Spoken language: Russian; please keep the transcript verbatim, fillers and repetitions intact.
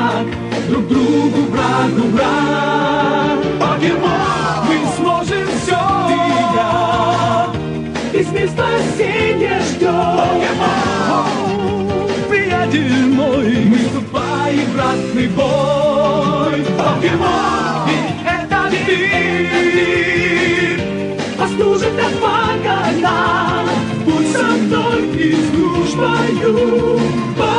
враг, друг другу врагу враг. Покемон, мы сможем все, ты и я, весь мир спасения ждет. Покемон, приятель мой, мы вступаем в ратный бой. Покемон, ведь это мир послужит отвага нам. Будь со мной и с дружбою.